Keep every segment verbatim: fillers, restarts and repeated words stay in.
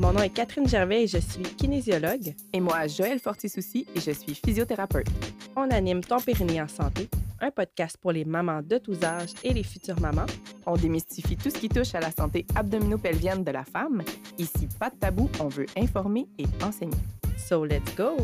Mon nom est Catherine Gervais et je suis kinésiologue. Et moi, Joëlle Fortisouci et je suis physiothérapeute. On anime Ton Périnée en santé, un podcast pour les mamans de tous âges et les futures mamans. On démystifie tout ce qui touche à la santé abdominopelvienne de la femme. Ici, pas de tabou, on veut informer et enseigner. So let's go!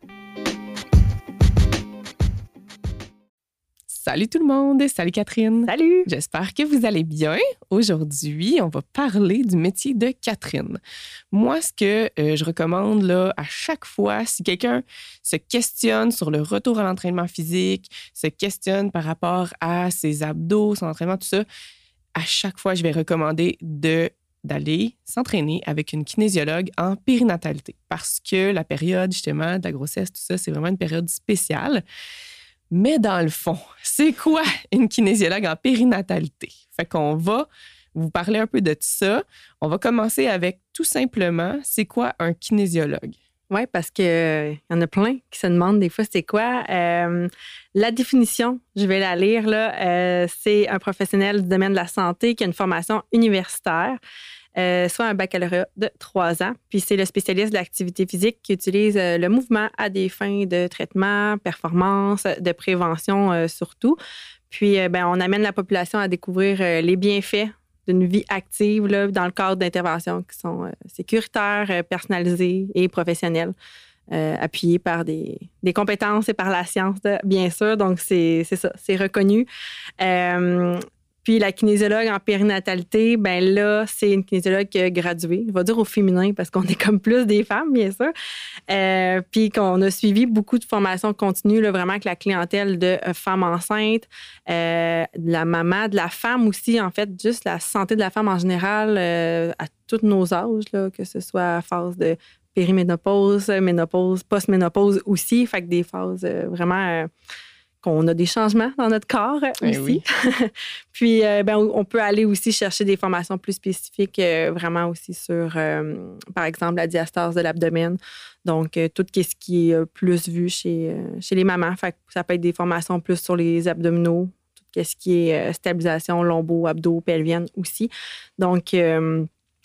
Salut tout le monde! Salut Catherine! Salut! J'espère que vous allez bien. Aujourd'hui, on va parler du métier de Catherine. Moi, ce que euh, je recommande là, à chaque fois, si quelqu'un se questionne sur le retour à l'entraînement physique, se questionne par rapport à ses abdos, son entraînement, tout ça, à chaque fois, je vais recommander de d'aller s'entraîner avec une kinésiologue en périnatalité parce que la période, justement, de la grossesse, tout ça, c'est vraiment une période spéciale. Mais dans le fond, c'est quoi une kinésiologue en périnatalité? Fait qu'on va vous parler un peu de ça. On va commencer avec tout simplement, c'est quoi un kinésiologue? Oui, parce qu'il euh, y en a plein qui se demandent des fois c'est quoi. Euh, la définition, je vais la lire, là, euh, c'est un professionnel du domaine de la santé qui a une formation universitaire, euh, soit un baccalauréat de trois ans. Puis c'est le spécialiste de l'activité physique qui utilise euh, le mouvement à des fins de traitement, performance, de prévention euh, surtout. Puis euh, ben, on amène la population à découvrir euh, les bienfaits d'une vie active là, dans le cadre d'interventions qui sont euh, sécuritaires, euh, personnalisées et professionnelles, euh, appuyées par des, des compétences et par la science, là, bien sûr. Donc, c'est, c'est ça, c'est reconnu. Euh, puis la kinésiologue en périnatalité, ben là, c'est une kinésiologue graduée, je vais dire au féminin parce qu'on est comme plus des femmes, bien sûr. Euh, puis qu'on a suivi beaucoup de formations continues, là, vraiment avec la clientèle de femmes enceintes, euh, de la maman, de la femme aussi, en fait, juste la santé de la femme en général, euh, à tous nos âges, là, que ce soit à phase de périménopause, ménopause, post-ménopause aussi, fait que des phases euh, vraiment... Euh, qu'on a des changements dans notre corps eh aussi. Oui. Puis, euh, ben, on peut aller aussi chercher des formations plus spécifiques, euh, vraiment aussi sur, euh, par exemple, la diastase de l'abdomen. Donc, euh, tout ce qui est plus vu chez, euh, chez les mamans. Fait que ça peut être des formations plus sur les abdominaux, tout ce qui est euh, stabilisation lombo, abdos, pelvienne aussi. Donc, euh,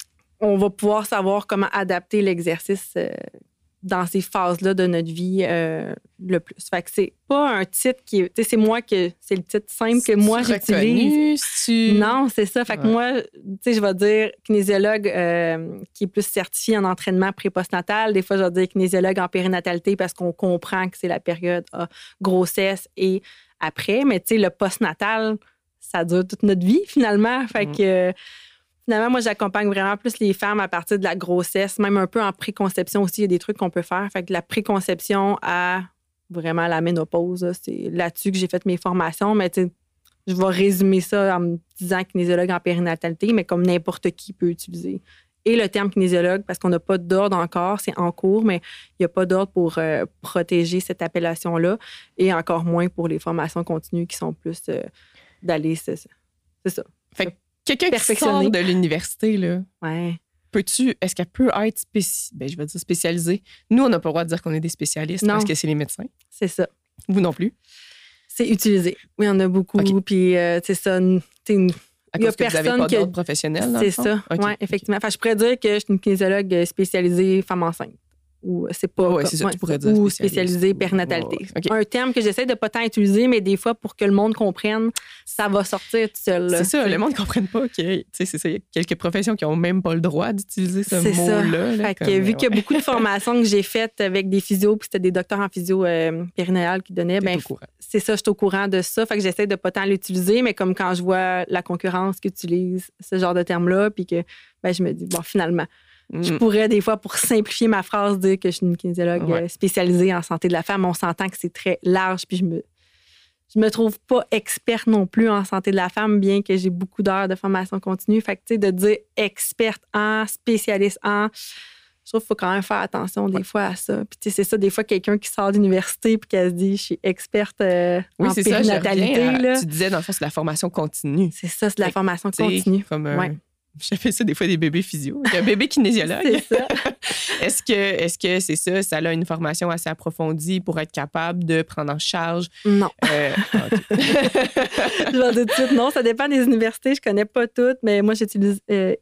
on va pouvoir savoir comment adapter l'exercice euh, dans ces phases-là de notre vie euh, le plus. Fait que c'est pas un titre qui... Tu sais, c'est moi que... C'est le titre simple que moi, j'utilise. Tu... Non, c'est ça. Fait ouais. que moi, tu sais, je vais dire kinésiologue euh, qui est plus certifié en entraînement pré-postnatal. Des fois, je vais dire kinésiologue en périnatalité parce qu'on comprend que c'est la période à grossesse et après. Mais tu sais, le postnatal, ça dure toute notre vie, finalement. Fait mm. que... Finalement, moi, j'accompagne vraiment plus les femmes à partir de la grossesse, même un peu en préconception aussi. Il y a des trucs qu'on peut faire. Fait que de la préconception à vraiment la ménopause, là, c'est là-dessus que j'ai fait mes formations. Mais tu sais, je vais résumer ça en me disant kinésiologue en périnatalité, mais comme n'importe qui peut utiliser. Et le terme kinésiologue, parce qu'on n'a pas d'ordre encore, c'est en cours, mais il n'y a pas d'ordre pour euh, protéger cette appellation-là, et encore moins pour les formations continues qui sont plus euh, d'aller, c'est, c'est ça. Fait que quelqu'un qui sort de l'université, là, ouais. peux-tu, est-ce qu'elle peut être spéci... ben, je vais dire spécialisée? Nous, on n'a pas le droit de dire qu'on est des spécialistes non. Parce que c'est les médecins. C'est ça. Vous non plus? C'est utilisé. Oui, il y en a beaucoup. Okay. Puis, euh, c'est ça. Il y a personne vous avez pas d'ordre professionnel, dans c'est le fond? Ça. Okay. Oui, effectivement. Okay. Enfin, je pourrais dire que je suis une kinésiologue spécialisée femme enceinte. Ou c'est pas oh, ouais, comme, c'est ça, ouais, tu pourrais dire ou spécialisée spécialisée périnatalité. Oh, okay. Un terme que j'essaie de pas tant utiliser, mais des fois, pour que le monde comprenne, ça va sortir tout seul. Là. C'est ça, le monde ne comprenne pas que, c'est ça, il y a quelques professions qui n'ont même pas le droit d'utiliser ce c'est mot-là. Ça. Là, fait comme, que, vu ouais. qu'il y a beaucoup de formations que j'ai faites avec des physios, puis c'était des docteurs en physio euh, périnéale qui donnaient, ben, c'est ça, je suis au courant de ça. Fait que j'essaie de pas tant l'utiliser, mais comme quand je vois la concurrence qui utilise ce genre de terme-là, puis que ben, je me dis, bon, finalement, je pourrais, des fois, pour simplifier ma phrase, dire que je suis une kinésiologue ouais. spécialisée en santé de la femme. On s'entend que c'est très large, puis je me, je me trouve pas experte non plus en santé de la femme, bien que j'ai beaucoup d'heures de formation continue. Fait que, tu sais, de dire experte en, spécialiste en, je trouve qu'il faut quand même faire attention des ouais. fois à ça. Puis, tu sais, c'est ça, des fois, quelqu'un qui sort d'université puis qu'elle se dit, je suis experte euh, oui, en c'est périnatalité. Ça, là. Tu disais, dans le fond, c'est de la formation continue. C'est ça, c'est de la formation continue. Comme un... ouais. J'ai fait ça des fois des bébés physio. Un bébé kinésiologue. C'est ça. est-ce que est-ce que c'est ça, ça a une formation assez approfondie pour être capable de prendre en charge? Non. Euh, okay. Je vais dire tout de suite, non, ça dépend des universités. Je connais pas toutes, mais moi, j'utilise euh,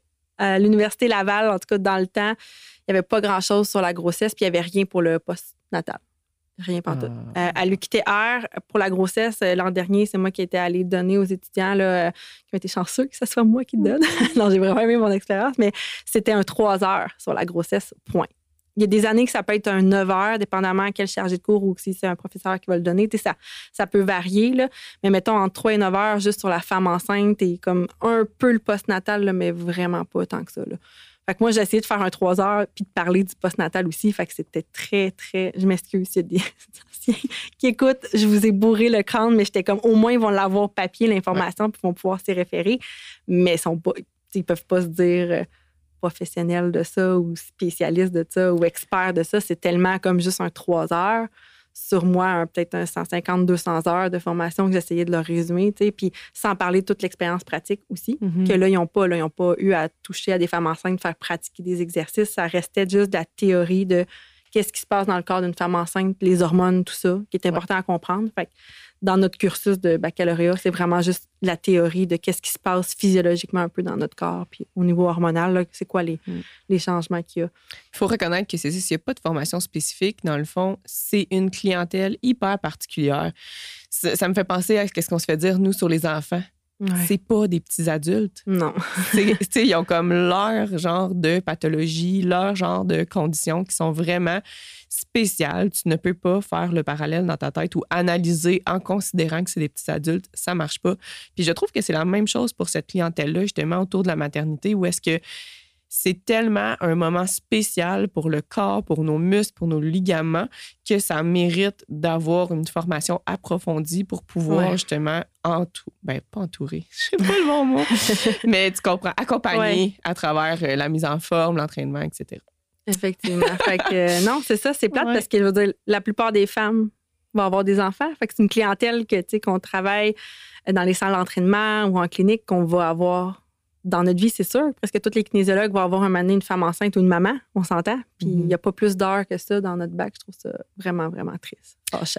À l'Université Laval, en tout cas, dans le temps, il n'y avait pas grand-chose sur la grossesse, puis il n'y avait rien pour le post-natal. Rien pantoute. Ah. Euh, à l'U Q T R, pour la grossesse, euh, l'an dernier, c'est moi qui étais allée donner aux étudiants là, euh, qui ont été chanceux que ce soit moi qui donne. Non, j'ai vraiment aimé mon expérience, mais c'était un trois heures sur la grossesse, point. Il y a des années que ça peut être un neuf heures, dépendamment à quel chargé de cours ou si c'est un professeur qui va le donner. Ça, ça peut varier, là. Mais mettons entre trois et neuf heures juste sur la femme enceinte et comme un peu le postnatal, là, mais vraiment pas tant que ça. Là. Fait que moi, j'ai essayé de faire un trois heures puis de parler du postnatal aussi. Fait que c'était très, très... Je m'excuse s'il y a des anciens qui écoutent. Je vous ai bourré le crâne, mais j'étais comme, au moins, ils vont l'avoir papier, l'information, puis ils vont pouvoir s'y référer. Mais ils sont pas... Ils peuvent pas se dire euh, professionnels de ça ou spécialistes de ça ou experts de ça. C'est tellement comme juste un trois heures. Sur moi, un, peut-être un cent cinquante à deux cents heures de formation que j'essayais de leur résumer, tu sais, puis sans parler de toute l'expérience pratique aussi, Mm-hmm. que là, ils n'ont pas, là, ils n'ont pas eu à toucher à des femmes enceintes, faire pratiquer des exercices. Ça restait juste de la théorie de qu'est-ce qui se passe dans le corps d'une femme enceinte, les hormones, tout ça, qui est important ouais. à comprendre. Fait que dans notre cursus de baccalauréat, c'est vraiment juste la théorie de qu'est-ce qui se passe physiologiquement un peu dans notre corps, puis au niveau hormonal, là, c'est quoi les, mm. les changements qu'il y a. Il faut reconnaître que c'est ça, s'il n'y a pas de formation spécifique, dans le fond, c'est une clientèle hyper particulière. Ça, ça me fait penser à ce qu'on se fait dire, nous, sur les enfants. Ouais. C'est pas des petits adultes. Non. Ils ont comme leur genre de pathologie, leur genre de conditions qui sont vraiment spéciales. Tu ne peux pas faire le parallèle dans ta tête ou analyser en considérant que c'est des petits adultes. Ça marche pas. Puis je trouve que c'est la même chose pour cette clientèle-là, justement, autour de la maternité, où est-ce que c'est tellement un moment spécial pour le corps, pour nos muscles, pour nos ligaments, que ça mérite d'avoir une formation approfondie pour pouvoir ouais. justement entourer, ben pas entourer, je sais pas le bon mot, mais tu comprends, accompagner ouais. à travers la mise en forme, l'entraînement, et cetera. Effectivement. Fait que euh, non, c'est ça, c'est plate ouais. parce que je veux dire, la plupart des femmes vont avoir des enfants. Fait que c'est une clientèle que, tu sais, qu'on travaille dans les salles d'entraînement ou en clinique qu'on va avoir dans notre vie, c'est sûr. Presque tous les kinésiologues vont avoir un moment donné une femme enceinte ou une maman, on s'entend. Puis il mm-hmm. n'y a pas plus d'heures que ça dans notre bac. Je trouve ça vraiment, vraiment triste. Fâchant.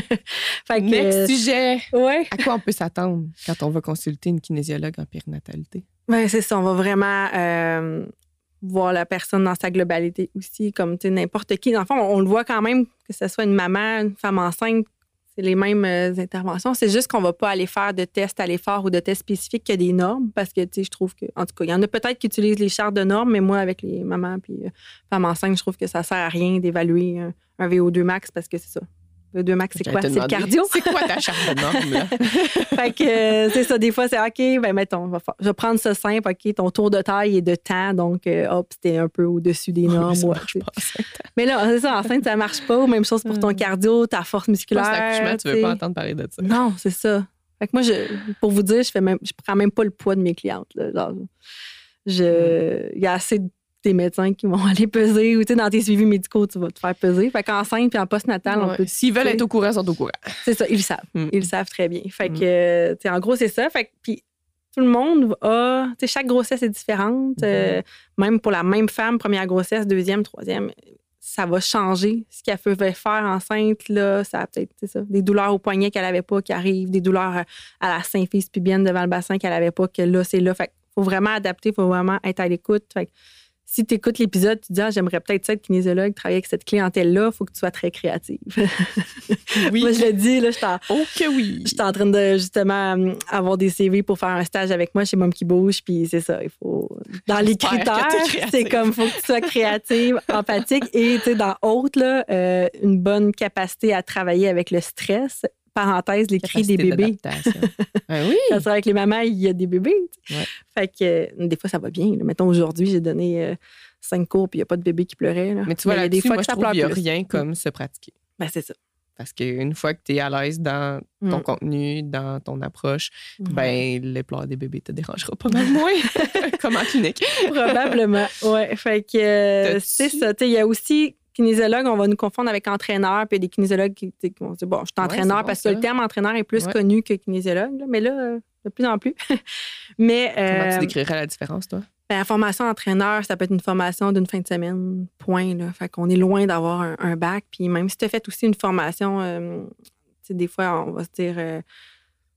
Fait que, Next euh, sujet. Ouais. À quoi on peut s'attendre quand on va consulter une kinésiologue en périnatalité? Bien, c'est ça. On va vraiment euh, voir la personne dans sa globalité aussi, comme n'importe qui. Dans le fond, on, on le voit quand même, que ce soit une maman, une femme enceinte, c'est les mêmes euh, interventions. C'est juste qu'on ne va pas aller faire de tests à l'effort ou de tests spécifiques que des normes parce que, tu sais, je trouve que, en tout cas, il y en a peut-être qui utilisent les chartes de normes, mais moi, avec les mamans et euh, femmes enceintes, je trouve que ça ne sert à rien d'évaluer un, un V O deux max parce que c'est ça. V O deux max, c'est quoi? C'est le cardio. C'est quoi ta charte de normes, là? Fait que, euh, c'est ça. Des fois, c'est OK, ben mettons, va faire, je vais prendre ça simple. OK, ton tour de taille et de temps, donc, euh, hop, c'était un peu au-dessus des normes. Oh, mais, ouais, ça marche pas, mais là, c'est ça, enceinte, ça marche pas. Même chose pour ton cardio, ta force musculaire. Moi, c'est l'accouchement, tu veux pas entendre parler de ça. Non, c'est ça. Fait que moi, je, pour vous dire, je fais même, je prends même pas le poids de mes clientes. Là, genre, je, il y a assez de des médecins qui vont aller peser ou tu sais, dans tes suivis médicaux, tu vas te faire peser. Fait qu'enceinte puis en postnatal, ouais. on peut... S'ils veulent être au courant, ils sont au courant. C'est ça, ils le savent. Mm. Ils le savent très bien. Fait mm. que, tu sais, en gros, c'est ça. Fait que, puis tout le monde a... Tu sais, chaque grossesse est différente. Mm. Euh, même pour la même femme, première grossesse, deuxième, troisième, ça va changer. Ce qu'elle pouvait faire enceinte, là, ça a peut-être, c'est ça, des douleurs au poignet qu'elle n'avait pas qui arrivent, des douleurs à la symphyse pubienne devant le bassin qu'elle n'avait pas, que là, c'est là. Fait qu'il faut vraiment adapter, il faut vraiment être à l'écoute. Fait que, si tu écoutes l'épisode, tu te dis ah, j'aimerais peut-être ça être kinésiologue, travailler avec cette clientèle-là, il faut que tu sois très créative. Oui. Moi, je le dis, là, je suis en, oh que oui. Je suis en train de justement avoir des C V pour faire un stage avec moi chez Mom qui bouge, puis c'est ça, il faut. Dans les critères, c'est comme il faut que tu sois créative, empathique et tu sais, dans autres, là, euh, une bonne capacité à travailler avec le stress. Parenthèse, les cris des bébés. ah oui. Quand tu avec les mamans, il y a des bébés. Ouais. Fait que euh, des fois, ça va bien. Là. Mettons, aujourd'hui, j'ai donné euh, cinq cours puis il n'y a pas de bébé qui pleurait. Là. Mais tu vois, il y a des fois moi, que ça pleure. Il n'y a plus. rien comme se pratiquer. Ben, c'est ça. Parce qu'une fois que tu es à l'aise dans ton mm. contenu, dans ton approche, mm. ben les pleurs des bébés te dérangera pas mal moins, comme en clinique. Probablement, oui. Fait que euh, c'est ça. Il y a aussi kinésiologue, on va nous confondre avec entraîneur, puis il y a des kinésiologues qui, qui vont dire, bon, je suis entraîneur ouais, bon, parce ça. que le terme entraîneur est plus ouais. connu que kinésiologue, là, mais là, de plus en plus. mais, Comment euh, tu décrirais la différence, toi? Ben, la formation entraîneur, ça peut être une formation d'une fin de semaine, point. Là. Fait qu'on est loin d'avoir un, un bac. Puis même si tu as fait aussi une formation, euh, tu sais, des fois, on va se dire euh,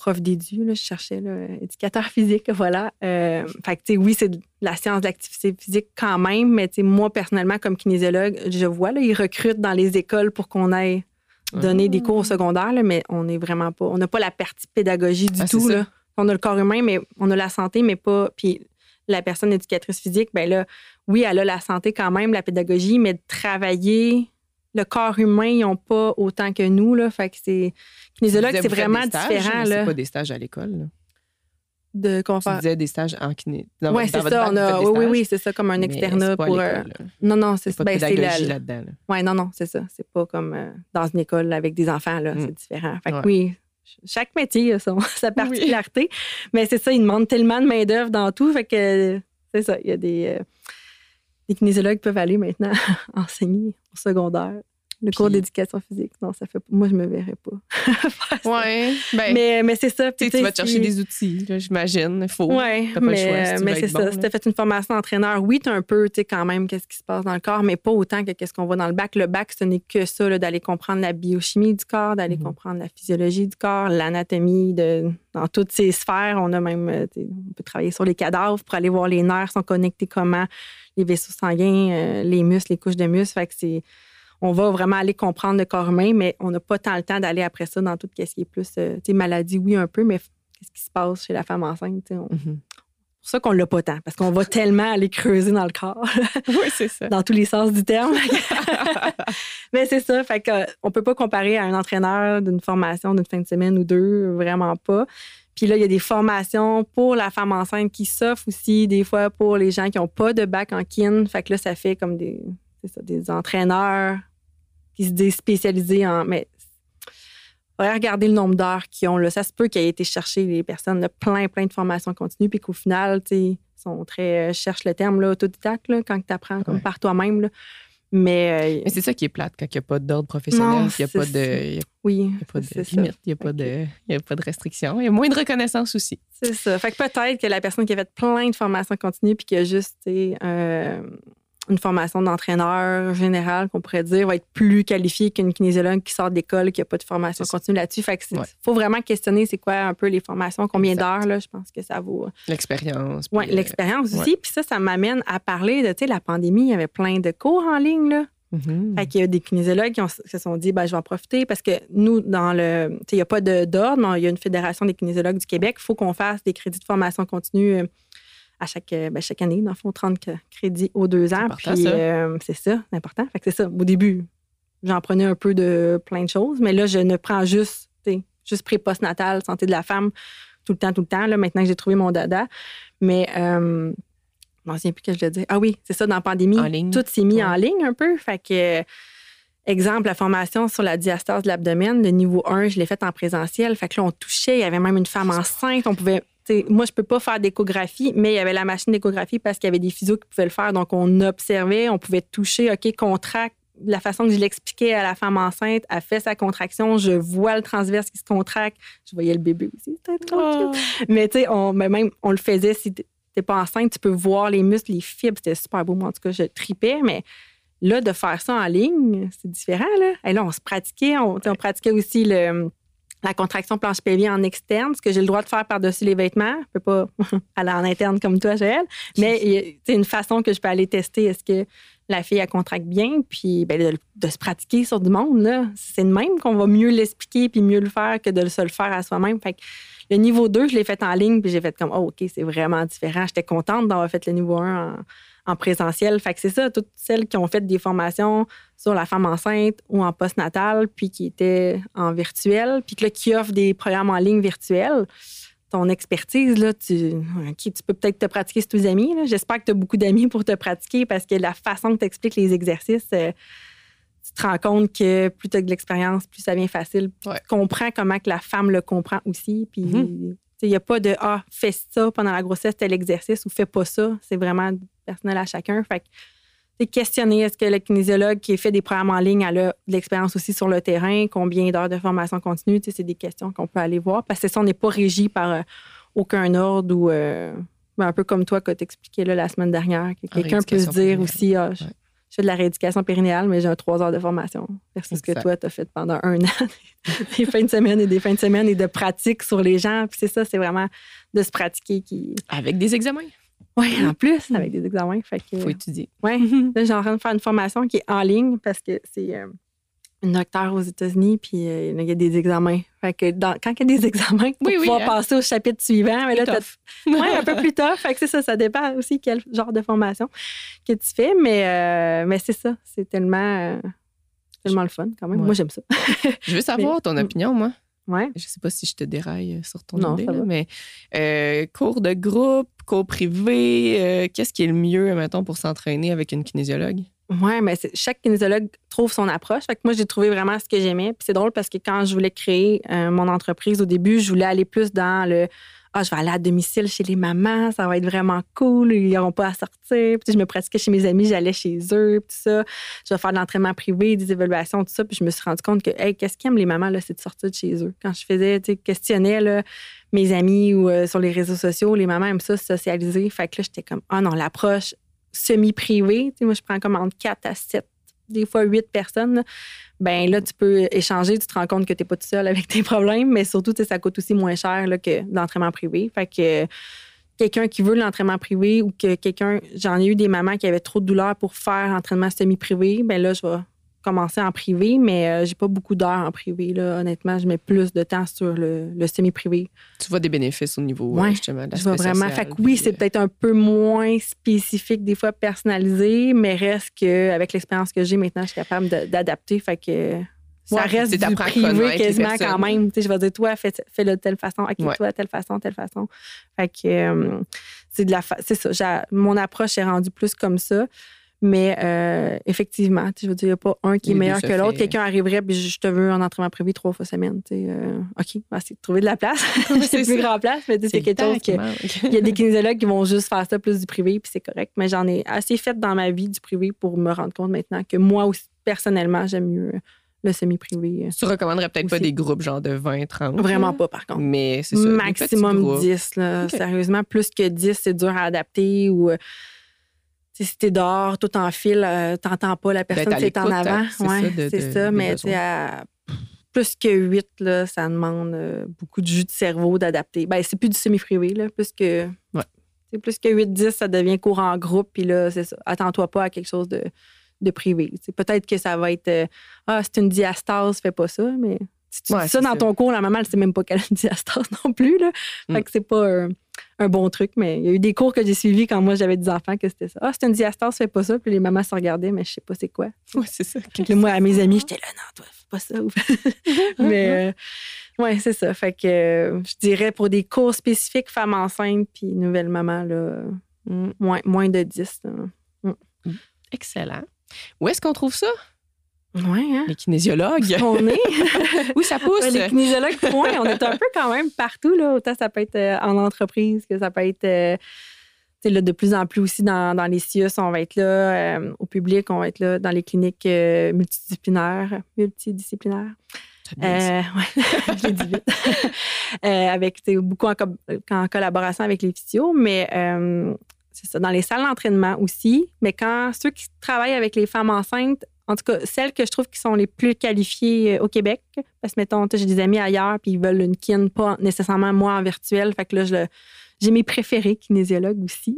prof d'édu, là, je cherchais là, éducateur physique, voilà. Euh, fait que, tu sais, oui, c'est de la science de l'activité physique quand même, mais tu sais, moi, personnellement, comme kinésiologue, je vois, là, ils recrutent dans les écoles pour qu'on aille donner ah. des cours au secondaire, là, mais on n'est vraiment pas... On n'a pas la partie pédagogie du ah, tout, là. On a le corps humain, mais on a la santé, mais pas... Puis la personne éducatrice physique, bien là, oui, elle a la santé quand même, la pédagogie, mais de travailler... Le corps humain, ils n'ont pas autant que nous, là. Fait que c'est... Kinésiologue, c'est vraiment différent, là. C'est pas des stages à l'école, là. De qu'on fait... Tu disais des stages en kiné. Oui, c'est ça. On a... Oui, oui, oui, c'est ça, comme un externat pour... Euh... Non, non, c'est ça. Pas de ben, pédagogie la... là-dedans, là. Oui, non, non, c'est ça. C'est pas comme euh, dans une école avec des enfants, là. Mm. C'est différent. Fait que ouais. oui, chaque métier a son... sa particularité. Oui. Mais c'est ça, ils demandent tellement de main-d'œuvre dans tout. Fait que c'est ça. Il y a des... Euh... Les kinésiologues peuvent aller maintenant enseigner au secondaire. Le Puis, cours d'éducation physique, non, ça fait pas. Moi, je me verrais pas. Oui. Ben, mais, mais c'est ça. Tu vas te chercher des outils, là, j'imagine. Il faut. Oui, mais, si mais c'est ça. Bon, si tu as fait une formation d'entraîneur, oui, tu as un peu, tu sais, quand même, qu'est-ce qui se passe dans le corps, mais pas autant que qu'est-ce qu'on voit dans le bac. Le bac, ce n'est que ça, là, d'aller comprendre la biochimie du corps, d'aller mm-hmm. comprendre la physiologie du corps, l'anatomie, de, dans toutes ces sphères. On a même, on peut travailler sur les cadavres pour aller voir les nerfs sont connectés comment, les vaisseaux sanguins, euh, les muscles, les couches de muscles. Fait que c'est. On va vraiment aller comprendre le corps humain, mais on n'a pas tant le temps d'aller après ça dans tout ce qui est plus, euh, tu sais, maladie, oui, un peu, mais qu'est-ce qui se passe chez la femme enceinte, tu sais. On... Mm-hmm. C'est pour ça qu'on l'a pas tant, parce qu'on va tellement aller creuser dans le corps. Oui, c'est ça. Dans tous les sens du terme. Mais c'est ça, fait qu'on peut pas comparer à un entraîneur d'une formation d'une fin de semaine ou deux, vraiment pas. Puis là, il y a des formations pour la femme enceinte qui s'offrent aussi, des fois, pour les gens qui n'ont pas de bac en kin. Fait que là, ça fait comme des, c'est ça, des entraîneurs qui se disent spécialisés en... Mais il faudrait regarder le nombre d'heures qu'ils ont. Là. Ça se peut qu'il ait été chercher les personnes de plein, plein de formations continues, puis qu'au final, tu sais, sont très... Euh, je cherche le terme, là, autodidacte, là, quand tu apprends comme ouais. par toi-même. Là. Mais, euh, Mais c'est ça qui est plate, quand il n'y a pas d'ordre professionnel, qu'il n'y a pas de... Y a, oui, y a pas de limite, il n'y a, okay. a pas de restriction. Il y a moins de reconnaissance aussi. C'est ça. Fait que peut-être que la personne qui a fait plein de formations continues, puis qui a juste, tu sais... Euh, une formation d'entraîneur général, qu'on pourrait dire, va être plus qualifiée qu'une kinésiologue qui sort d'école, qui n'a pas de formation continue là-dessus. Fait que il ouais. faut vraiment questionner c'est quoi un peu les formations, combien exact. d'heures, là, je pense que ça vaut. L'expérience. Oui, euh, l'expérience aussi. Ouais. Puis ça, ça m'amène à parler de, tu sais, la pandémie, il y avait plein de cours en ligne, là. Mm-hmm. Fait qu'il y a des kinésiologues qui, ont, qui se sont dit, ben, je vais en profiter parce que nous, dans le. Tu sais, il n'y a pas de, d'ordre, mais il y a une fédération des kinésiologues du Québec. Il faut qu'on fasse des crédits de formation continue. Euh, à chaque, ben, chaque année, dans le fond, trente crédits aux deux ans. C'est Puis, euh, c'est ça, c'est important. Fait que c'est ça. Au début, j'en prenais un peu de plein de choses, mais là, je ne prends juste, juste pré-postnatal, santé de la femme, tout le temps, tout le temps. Là, maintenant que j'ai trouvé mon dada. Mais, euh, je ne me souviens plus que je le dis. Ah oui, c'est ça, dans la pandémie, tout s'est mis ouais. en ligne un peu. Fait que, exemple, la formation sur la diastase de l'abdomen, le niveau un, je l'ai faite en présentiel. Fait que là, on touchait, il y avait même une femme enceinte, on pouvait... T'sais, moi, je peux pas faire d'échographie, mais il y avait la machine d'échographie parce qu'il y avait des physios qui pouvaient le faire. Donc, on observait, on pouvait toucher, OK, contracte. La façon que je l'expliquais à la femme enceinte, elle fait sa contraction, je vois le transverse qui se contracte. Je voyais le bébé aussi, c'était trop cute. Mais tu sais, on, même, on le faisait si t'es pas enceinte, tu peux voir les muscles, les fibres, c'était super beau. Moi, en tout cas, je tripais, mais là, de faire ça en ligne, c'est différent, là. Et là, on se pratiquait, on, on pratiquait aussi le... la contraction planche pelvienne en externe, ce que j'ai le droit de faire par-dessus les vêtements. Je peux pas aller en interne comme toi, Joël. Mais c'est une façon que je peux aller tester. Est-ce que la fille, elle contracte bien? Puis ben, de, de se pratiquer sur du monde, là, c'est de même qu'on va mieux l'expliquer puis mieux le faire que de se le faire à soi-même. Fait que le niveau deux, je l'ai fait en ligne puis j'ai fait comme, oh, OK, c'est vraiment différent. J'étais contente d'avoir fait le niveau un en, en présentiel. Fait que c'est ça, toutes celles qui ont fait des formations sur la femme enceinte ou en postnatal, puis qui étaient en virtuel, puis que là, qui offrent des programmes en ligne virtuels, ton expertise, là, tu, okay, tu peux peut-être te pratiquer sur tes amis. Là. J'espère que tu as beaucoup d'amis pour te pratiquer parce que la façon que tu expliques les exercices, euh, tu te rends compte que plus tu as de l'expérience, plus ça devient facile. Ouais. Tu comprends comment que la femme le comprend aussi. Puis, mm-hmm. il n'y a pas de « Ah, fais ça pendant la grossesse, tel exercice » ou « Fais pas ça ». C'est vraiment personnel à chacun. Fait que c'est questionner, est-ce que le kinésiologue qui fait des programmes en ligne, elle a de l'expérience aussi sur le terrain, combien d'heures de formation continue, c'est des questions qu'on peut aller voir. Parce que ça, on n'est pas régi par euh, aucun ordre ou euh, un peu comme toi que tu expliquais là, la semaine dernière, que quelqu'un peut se dire aussi, ah, je, je fais de la rééducation périnéale, mais j'ai un trois heures de formation. Versus ce que toi, tu as fait pendant un an, des fins de semaine et des fins de semaine et de pratique sur les gens. Puis c'est ça, c'est vraiment de se pratiquer qui... Avec des examens. Oui, en plus, avec des examens. Fait que, faut étudier. Oui, là, j'ai en train de faire une formation qui est en ligne parce que c'est euh, une docteure aux États-Unis, puis euh, il y a des examens. Fait que dans, quand il y a des examens, pour oui, pouvoir oui, passer au chapitre suivant, mais là, tough. Ouais, un peu plus tough. Fait que c'est ça, ça dépend aussi quel genre de formation que tu fais, mais, euh, mais c'est ça, c'est tellement, euh, tellement le fun quand même. Ouais. Moi, j'aime ça. Je veux savoir ton opinion, moi. Ouais. Je sais pas si je te déraille sur ton non, idée, ça là, va. mais euh, cours de groupe, cours privé, euh, qu'est-ce qui est le mieux, mettons, pour s'entraîner avec une kinésiologue? Oui, mais c'est, chaque kinésiologue trouve son approche. Fait que moi, j'ai trouvé vraiment ce que j'aimais. Puis c'est drôle parce que quand je voulais créer euh, mon entreprise au début, je voulais aller plus dans le ah, je vais aller à domicile chez les mamans, ça va être vraiment cool, ils n'auront pas à sortir. Puis je me pratiquais chez mes amis, j'allais chez eux, puis tout ça. Je vais faire de l'entraînement privé, des évaluations, tout ça. Puis je me suis rendu compte que, hey, qu'est-ce qu'aiment les mamans, là, c'est de sortir de chez eux. Quand je faisais, tu sais, questionnais là, mes amis ou euh, sur les réseaux sociaux, les mamans aiment ça, socialiser. Fait que là, j'étais comme, ah non, l'approche semi-privée, tu sais, moi, je prends comme entre quatre à sept, des fois huit personnes, là. Ben là, tu peux échanger, tu te rends compte que tu n'es pas tout seul avec tes problèmes, mais surtout, tu sais, ça coûte aussi moins cher là, que l'entraînement privé. Fait que quelqu'un qui veut l'entraînement privé ou que quelqu'un... J'en ai eu des mamans qui avaient trop de douleurs pour faire l'entraînement semi-privé, ben là, je vais commencer en privé, mais euh, j'ai pas beaucoup d'heures en privé, là. Honnêtement, je mets plus de temps sur le, le semi-privé. Tu vois des bénéfices au niveau, ouais, euh, justement, de l'aspect je vois vraiment. social, Fait que oui, puis, c'est euh... peut-être un peu moins spécifique, des fois personnalisé, mais reste qu'avec l'expérience que j'ai maintenant, je suis capable de, d'adapter. Fait que ça ouais, reste du privé quasiment quand même. Tu sais, je vais dire, toi, fais, fais-le de telle façon, OK, ouais. toi, de telle façon, telle façon. Fait que euh, c'est de la fa- c'est ça. J'ai, mon approche est rendue plus comme ça. Mais euh, effectivement, je veux dire, il n'y a pas un qui est meilleur que l'autre. Fait... Quelqu'un arriverait et je te veux en entraînement privé trois fois semaine. Euh, OK, on va essayer de trouver de la place. c'est plus grand place, mais c'est, c'est quelque chose que... Il y a des kinésiologues qui vont juste faire ça plus du privé, puis c'est correct. Mais j'en ai assez fait dans ma vie du privé pour me rendre compte maintenant que moi aussi, personnellement, j'aime mieux le semi-privé. Tu recommanderais peut-être aussi. Pas des groupes genre de vingt trente? Vraiment pas, par contre. Mais c'est ça. Maximum dix. Là. Okay. Sérieusement, plus que dix, c'est dur à adapter ou... Si t'es dehors, tout en file, euh, t'entends pas la personne qui est en avant. C'est ouais, ça, de, c'est de, ça. Mais à, plus que huit, là, ça demande euh, beaucoup de jus de cerveau d'adapter. Ben, c'est plus du semi-privé. Là, plus que ouais. c'est plus que huit dix, ça devient cours en groupe. Puis là, c'est ça. Attends-toi pas à quelque chose de, de privé. T'sais, peut-être que ça va être euh, ah, c'est une diastase, fais pas ça. Mais si tu ouais, dis ça dans ça. Ton cours, la maman, elle sait même pas qu'elle a une diastase non plus. Là. Mm. Fait que c'est pas... Euh, un bon truc, mais il y a eu des cours que j'ai suivis quand moi j'avais des enfants que c'était ça. Ah, c'est une diastase, fais pas ça. Puis les mamans se regardaient, mais je sais pas c'est quoi. Oui, c'est ça. Donc, là, moi, à mes amis, j'étais là, non, toi, fais pas ça. mais euh, ouais, c'est ça. Fait que euh, je dirais pour des cours spécifiques, femmes enceintes puis nouvelle maman, là, mm. moins, moins de dix. Mm. Excellent. Où est-ce qu'on trouve ça? Oui, hein? Les kinésiologues. On est. Oui, ça pousse. Ouais, les kinésiologues, point. On est un peu quand même partout, là. Autant ça peut être euh, en entreprise que ça peut être euh, là, de plus en plus aussi dans, dans les C I U S. On va être là euh, au public, on va être là dans les cliniques euh, multidisciplinaires. Multidisciplinaires. Euh, ouais, je l'ai dit vite. euh, avec beaucoup en, co- en collaboration avec les physios, mais euh, c'est ça, dans les salles d'entraînement aussi. Mais quand ceux qui travaillent avec les femmes enceintes, en tout cas, celles que je trouve qui sont les plus qualifiées au Québec, parce que, mettons, j'ai des amis ailleurs, puis ils veulent une kin, pas nécessairement moi en virtuel. Fait que là, je le, j'ai mes préférés kinésiologues aussi,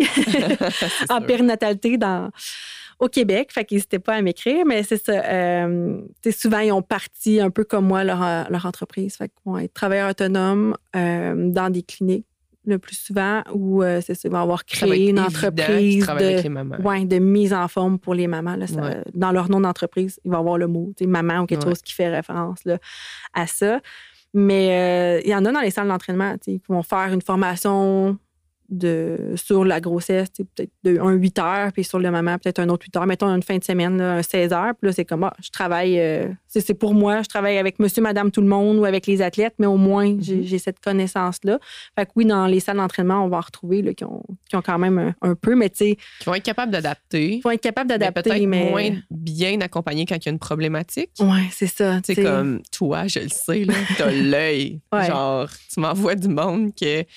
en périnatalité dans, au Québec. Fait qu'ils n'hésitaient pas à m'écrire, mais c'est ça. Euh, souvent, ils ont parti un peu comme moi leur, leur entreprise. Fait qu'ils vont être travailleurs autonomes euh, dans des cliniques. Le plus souvent, où euh, c'est ça, ils vont avoir créé une entreprise de, ouais, de mise en forme pour les mamans. Là, ça, ouais. Dans leur nom d'entreprise, il va y avoir le mot maman ou quelque ouais. chose qui fait référence là, à ça. Mais euh, il y en a dans les salles d'entraînement qui vont faire une formation de, sur la grossesse, peut-être de un huit heures, puis sur le maman, peut-être un autre huit heures. Mettons une fin de semaine, là, un seize heures. Puis là, c'est comme, ah, je travaille, euh, c'est, c'est pour moi, je travaille avec monsieur, madame, tout le monde ou avec les athlètes, mais au moins, mm-hmm. j'ai, j'ai cette connaissance-là. Fait que oui, dans les salles d'entraînement, on va en retrouver là, qui, ont, qui ont quand même un, un peu, mais tu sais... Qui vont être capables d'adapter. Qui vont être capables d'adapter, mais peut-être mais... moins bien accompagnés quand il y a une problématique. Oui, c'est ça. Tu sais, comme toi, je le sais, là, t'as l'œil. Ouais. Genre, tu m'envoies du monde que...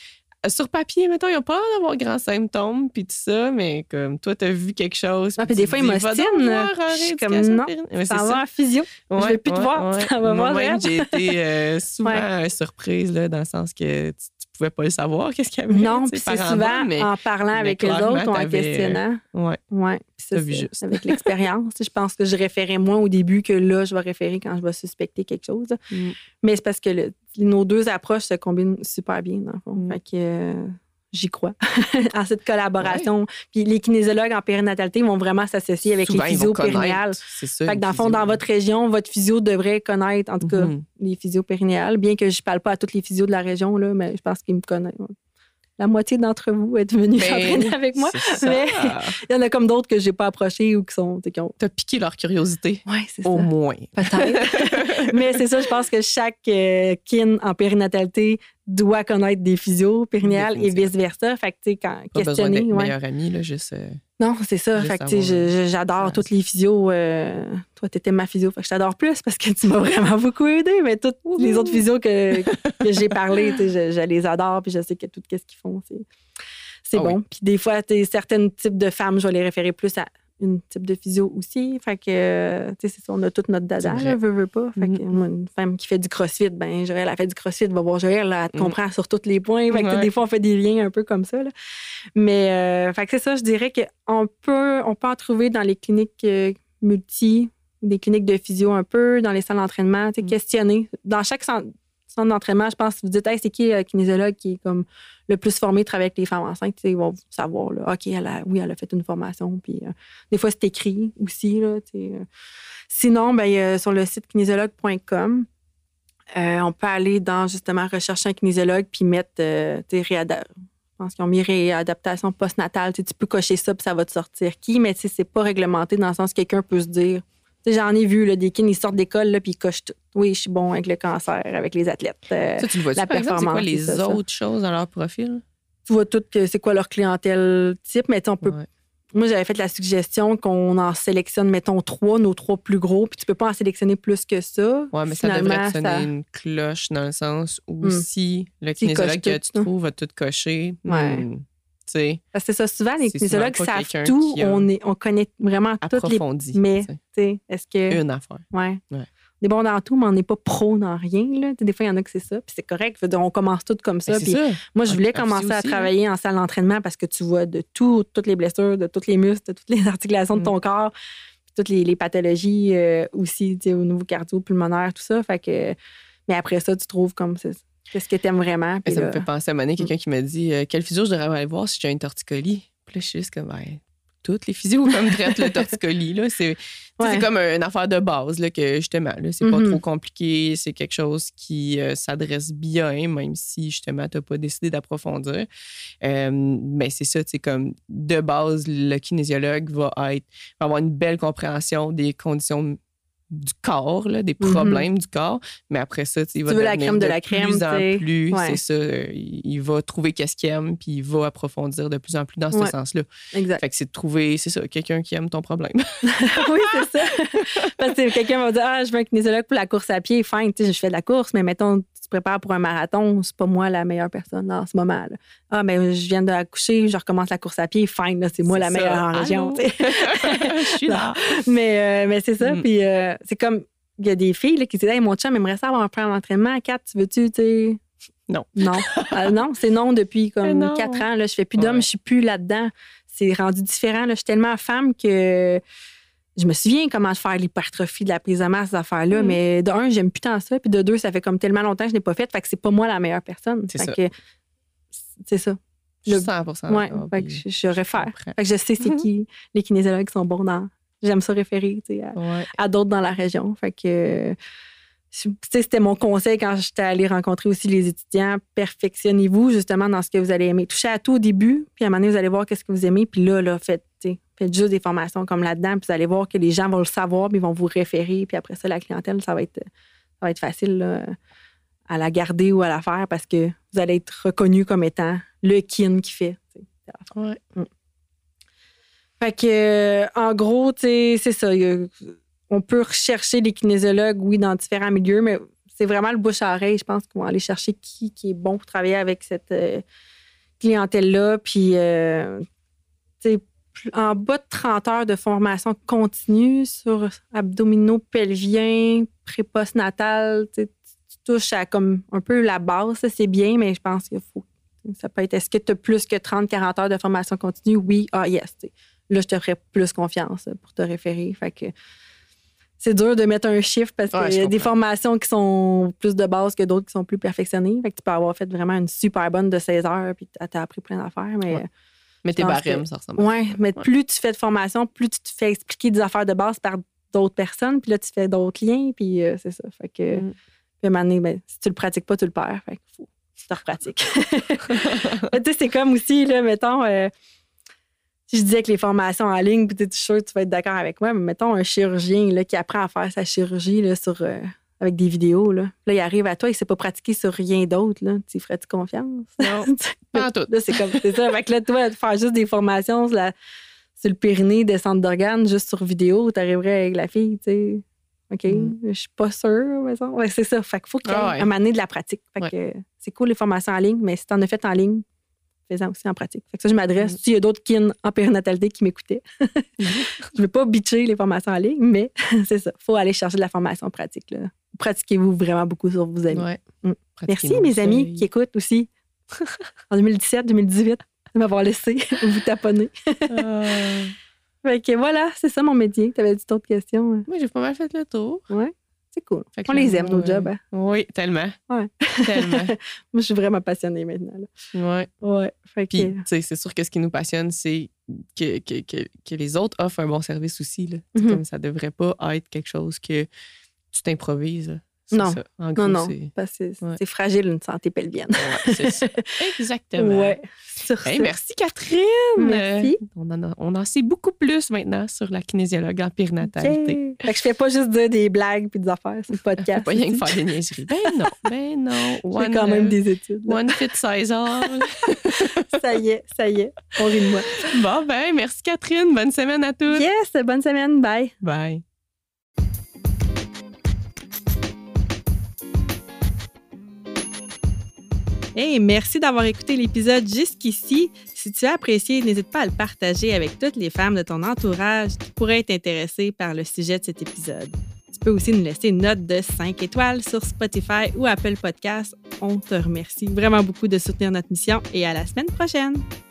sur papier, mettons, ils n'ont pas l'air d'avoir grand symptômes, puis tout ça, mais comme toi, tu as vu quelque chose. Ah, puis des fois, ils m'ostinent. Je suis comme, non, ça va en physio. Ouais, je ne vais plus ouais, te voir. Ouais. Ça va Moi, voir. même, j'ai été euh, souvent ouais. surprise, là, dans le sens que tu ne pouvais pas le savoir, qu'est-ce qu'il y avait. Non, puis c'est souvent mais, en parlant avec les autres ou en questionnant. Oui. Ouais. Ça, vu juste. Avec l'expérience. Je pense que je référais moins au début que là, je vais référer quand je vais suspecter quelque chose. Mm. Mais c'est parce que le, nos deux approches se combinent super bien, dans le fond. Mm. Fait que euh, j'y crois en cette collaboration. Ouais. Puis les kinésiologues en périnatalité vont vraiment s'associer avec souvent, les physios périnéales. C'est ça. Fait que dans le fond, dans votre région, votre physio devrait connaître, en tout cas, mm-hmm. les physios périnéales. Bien que je ne parle pas à tous les physios de la région, là, mais je pense qu'ils me connaissent. La moitié d'entre vous êtes venus s'entraîner avec moi. Mais il y en a comme d'autres que je n'ai pas approchés ou qui sont. Qui ont... T'as piqué leur curiosité. Oui, c'est ça. Au moins. Peut-être. Mais c'est ça, je pense que chaque euh, kin en périnatalité doit connaître des physios périnéales et vice-versa. Fait que, tu sais, quand pas questionner. Besoin d'être ouais. meilleur ami, là, juste. Euh... Non, c'est ça. Fait que, tu sais, j'adore ouais. toutes les physios. Euh... Toi, t'étais ma physio. Fait que je t'adore plus parce que tu m'as vraiment beaucoup aidé. Mais toutes Ouh. les autres physios que, que j'ai parlé, tu sais, je, je les adore. Puis je sais que tout ce qu'ils font, c'est, c'est ah bon. Oui. Puis des fois, tu sais, certains types de femmes, je vais les référer plus à une type de physio aussi. Fait que, tu sais, c'est ça, on a toute notre dada, là, veut, veut pas. Fait mm-hmm. que, moi, une femme qui fait du crossfit, ben, Joël, elle fait du crossfit, va voir Joël, elle te comprend mm. sur tous les points. Fait que, ouais. des fois, on fait des liens un peu comme ça, là. Mais, euh, fait que c'est ça, je dirais qu'on peut, on peut en trouver dans les cliniques euh, multi, des cliniques de physio un peu, dans les salles d'entraînement, tu sais, mm. questionner. Dans chaque centre, centre d'entraînement, je pense que vous dites, hey, c'est qui le kinésiologue qui est comme le plus formé, travailler avec les femmes enceintes, ils vont savoir, là, OK, elle a, oui, elle a fait une formation. Puis euh, des fois, c'est écrit aussi. Là, euh. Sinon, ben, euh, sur le site kinésiologue point com, euh, on peut aller dans, justement, rechercher un kinésiologue puis mettre, euh, réada- je pense qu'ils ont mis réadaptation postnatale. Tu peux cocher ça puis ça va te sortir qui, mais c'est pas réglementé dans le sens que quelqu'un peut se dire, j'en ai vu, là, des kines, ils sortent d'école puis ils cochent tout. Oui, je suis bon avec le cancer, avec les athlètes. Euh, ça, tu le vois-tu, la par exemple, c'est quoi les ça, autres ça. choses dans leur profil? Tu vois tout que c'est quoi leur clientèle type, mais on peut. Ouais. Moi, j'avais fait la suggestion qu'on en sélectionne, mettons, trois, nos trois plus gros, puis tu peux pas en sélectionner plus que ça. Oui, mais Finalement, ça devrait sonner ça... une cloche dans le sens où hum. si le kinésiologue que tu trouves va tout cocher. Ouais. Hum, T'sais, parce que c'est ça, souvent, les kinésiologues savent tout. On, est, on connaît vraiment toutes les... Mais, tu sais, est-ce que... Une affaire. Ouais. ouais. On est bon dans tout, mais on n'est pas pro dans rien. Là. Des fois, il y en a que c'est ça. Puis c'est correct. Dire, on commence tout comme ça. Puis moi, je voulais commencer aussi, à travailler en salle d'entraînement parce que tu vois de tout, toutes les blessures, de tous les muscles, de toutes les articulations mm. de ton corps, puis toutes les, les pathologies euh, aussi, au niveau cardio-pulmonaire, tout ça. Fait que... Mais après ça, tu trouves comme ça. Qu'est-ce que tu aimes vraiment? Ça là... me fait penser à un moment donné, quelqu'un qui m'a dit euh, quelle physio je devrais aller voir si j'ai une torticolis. Puis là, je suis juste comme, ben, toutes les physios comme traitent le torticolis. Là. C'est, ouais. c'est comme une affaire de base, là, que justement, là, c'est mm-hmm. pas trop compliqué. C'est quelque chose qui euh, s'adresse bien, même si justement, tu n'as pas décidé d'approfondir. Euh, mais c'est ça, c'est comme de base, le kinésiologue va, être, va avoir une belle compréhension des conditions du corps, là, des problèmes mm-hmm. du corps. Mais après ça, il va tu veux la crème de, de la crème, plus en plus. Ouais. C'est ça. Euh, il, il va trouver qu'est-ce qu'il aime, puis il va approfondir de plus en plus dans ce ouais. sens-là. Exact. Fait que c'est de trouver, c'est ça, quelqu'un qui aime ton problème. Oui, c'est ça. Parce que quelqu'un va dire, ah, je veux un kinésiologue pour la course à pied. Fine, tu sais, je fais de la course, mais mettons, tu te prépares pour un marathon, c'est pas moi la meilleure personne en ce moment. Là. Ah, ben, je viens de accoucher, je recommence la course à pied. Fine, là, c'est moi c'est la meilleure ça. en région. Je suis là. mais, euh, mais c'est ça. Mm. Puis euh, c'est comme, il y a des filles là, qui disent, hey, mon chum aimerait ça avoir un plan d'entraînement. Kat, tu veux-tu, tu sais? Non. Non. euh, non, c'est non depuis comme non. quatre ans. Là, je fais plus d'hommes, ouais. je suis plus là-dedans. C'est rendu différent. Là. Je suis tellement femme que je me souviens comment faire l'hypertrophie de la prise de masse, ces affaires-là. Mm. Mais de un, j'aime plus tant ça. Puis de deux, ça fait comme tellement longtemps que je n'ai pas fait. Fait que c'est pas moi la meilleure personne. C'est fait ça. Que, c'est ça. Je suis cent pour cent ouais, fait que je, je réfère. Fait que je sais c'est mm-hmm. qui les kinésiologues qui sont bons dans. J'aime ça référer à, ouais. à d'autres dans la région. Fait que c'était mon conseil quand j'étais allée rencontrer aussi les étudiants. Perfectionnez-vous justement dans ce que vous allez aimer. Touchez à tout au début, puis à un moment donné, vous allez voir qu'est-ce que vous aimez. Puis là, là faites, faites juste des formations comme là-dedans, puis vous allez voir que les gens vont le savoir, puis ils vont vous référer. Puis après ça, la clientèle, ça va être, ça va être facile là, à la garder ou à la faire parce que vous allez être reconnu comme étant le kin qui fait. Ouais. Mm. Fait que, euh, en gros, c'est ça. Y a, on peut rechercher des kinésiologues, oui, dans différents milieux, mais c'est vraiment le bouche à oreille, je pense, qu'on va aller chercher qui, qui est bon pour travailler avec cette, euh, clientèle-là. Puis, euh, tu sais, en bas de trente heures de formation continue sur abdominaux pelviens, pré-postnatal, tu sais, tu touches à comme un peu la base. Ça, c'est bien, mais je pense qu'il faut. Ça peut être, est-ce que tu as plus que trente à quarante heures de formation continue? Oui, ah yes. T'sais. Là, je te ferais plus confiance pour te référer. Fait que c'est dur de mettre un chiffre parce qu'il ouais, y a des formations qui sont plus de base que d'autres qui sont plus perfectionnées. Fait que tu peux avoir fait vraiment une super bonne de seize heures puis tu as appris plein d'affaires. Mais, ouais. mais tes barèmes, ça ressemble à ça. Oui, mais ouais. plus tu fais de formation, plus tu te fais expliquer des affaires de base par d'autres personnes. Puis là, tu fais d'autres liens. Puis euh, c'est ça. Fait que, mm. puis à un moment donné, ben, si tu le pratiques pas, tu le perds. Fait qu'il faut. Tu te repratiques. Tu sais, c'est comme aussi, là, mettons, euh, si je disais que les formations en ligne, peut-être sûr que tu vas être d'accord avec moi, mais mettons un chirurgien là, qui apprend à faire sa chirurgie là, sur, euh, avec des vidéos. Là. là, il arrive à toi, il ne s'est pas pratiqué sur rien d'autre. Là. Tu ferais-tu confiance? Non, pas en tout. Là, c'est comme, c'est ça. Fait que là, toi, faire juste des formations sur, la, sur le périnée, descente d'organes, juste sur vidéo, tu arriverais avec la fille, tu sais. OK, mm. je suis pas sûre, mais ça. Ouais, c'est ça. Fait qu'il faut qu'il y ait ah ouais. un année de la pratique. Fait ouais. que c'est cool les formations en ligne, mais si t'en as fait en ligne, fais-en aussi en pratique. Fait que ça, je m'adresse. Mm. S'il y a d'autres kin en périnatalité qui m'écoutaient, je veux pas bitcher les formations en ligne, mais c'est ça. Faut aller chercher de la formation pratique. Là. Pratiquez-vous vraiment beaucoup sur vos amis. Ouais. Mm. Merci, mes amis feuilles. Qui écoutent aussi en deux mille dix-sept deux mille dix-huit de m'avoir laissé vous taponner. uh... Fait que voilà, c'est ça mon métier. Tu avais dit d'autres questions? Hein? Oui, j'ai pas mal fait le tour. Oui, c'est cool. On les aime, nos euh... jobs. Hein? Oui, tellement. Ouais. Tellement. Moi, je suis vraiment passionnée maintenant. Oui. Ouais. Fait Puis, que... tu sais, c'est sûr que ce qui nous passionne, c'est que, que, que, que les autres offrent un bon service aussi. Là. Mm-hmm. Comme ça devrait pas être quelque chose que tu t'improvises. C'est non. Ça. En gros, non, non, c'est... parce que c'est, ouais. c'est fragile une santé pelvienne. Ouais, c'est ça. Exactement. Ouais, hey, merci Catherine. Merci. On en, a, on en sait beaucoup plus maintenant sur la kinésiologue en périnatalité. Okay. Fait que je fais pas juste dire des blagues puis des affaires, c'est le podcast. Pas rien que faire des niaiseries. Ben non, ben non. J'ai one, quand même des études. Là. One fit size all. Ça y est, ça y est. On rit de moi. Bon, ben merci Catherine. Bonne semaine à tous. Yes, bonne semaine. Bye. Bye. Hey, merci d'avoir écouté l'épisode jusqu'ici. Si tu as apprécié, n'hésite pas à le partager avec toutes les femmes de ton entourage qui pourraient être intéressées par le sujet de cet épisode. Tu peux aussi nous laisser une note de cinq étoiles sur Spotify ou Apple Podcasts. On te remercie vraiment beaucoup de soutenir notre mission et à la semaine prochaine!